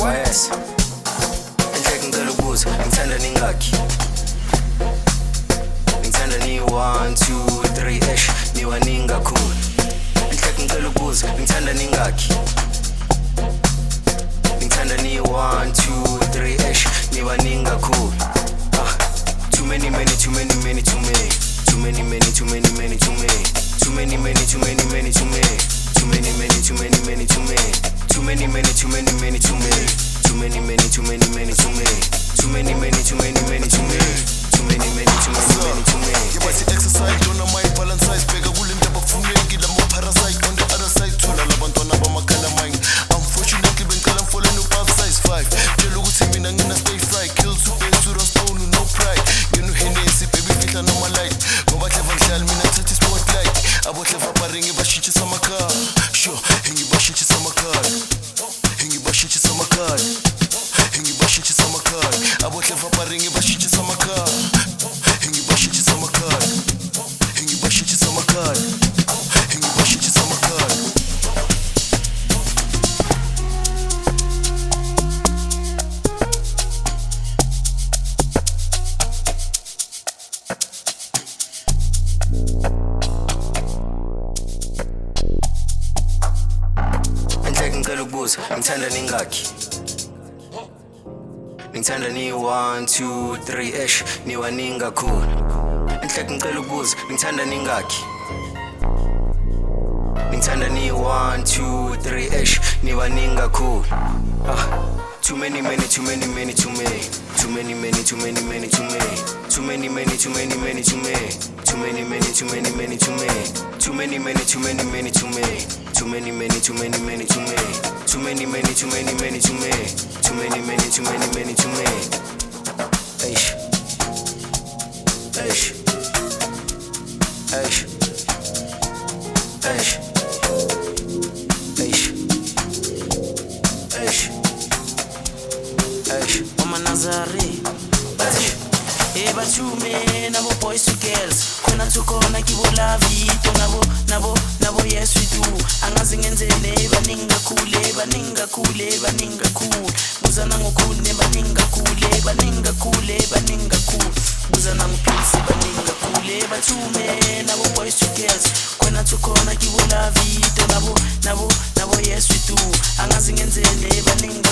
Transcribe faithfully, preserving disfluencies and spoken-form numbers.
wayes enhleke ngicela ukubuza ngithanda ningakhi ngithanda ni one two three ash niwaningi kakhulu enhleke ngicela ukubuza ngithanda ningakhi ngithanda ni one two three ash niwaningi kakhulu ah too many many too many many too many too many many too many many too many too many many too many many too many too many many too many many too many too many many too many many too many too many many too many many too many too many many too many many too many too many many too many many too many yebasi exercise dona my balance size bheka kule ndaba kufuneki lamo parasite on the other side thola labantwana bamakhala mine unfortunately bengicela mfoleni above size five tshela ukuthi mina ngina stay fly kill to pay to stone no pride ngenu Hennessy baby fihla noma light ngoba clever ngihlala mina thatha spotlight abo clever baringi bashitshisa amakhaya sure ngibashitshisa amakhaya ngibashitshisa amakhaya ngibashitshisa amakhaya abo clever baringi bashitshisa amakhaya ngibashitshisa amakhaya ngibashitshisa amakhaya ngibashitshisa amakhaya ngicela ukubuza ngithanda ningakhi ngithanda ni one two three ash niwaningi kakhulu enhleke ngicela ukubuza ngithanda ningakhi ngithanda ni one two three ash niwaningi kakhulu ah too many many too many many too many too many many too many many too many too many many too many many too many too many many too many many too many too many many too many many too many too many many too many many too many too many many too many many too many too many many too many many too many eish eish eish eish eish eish eish Mama Nazare Hey bachume nabo boys to girls khona tukona kibola vito nabo nabo nabo yes we do angazi ngenzele baninga khule baninga khule baninga khule buzana ngokhune baninga khule baninga khule baninga khule buzana ngopilisi baninga khule bachume nabo boys to girls khona tukona kibola vito nabo nabo nabo yes we do angazi ngenzele baninga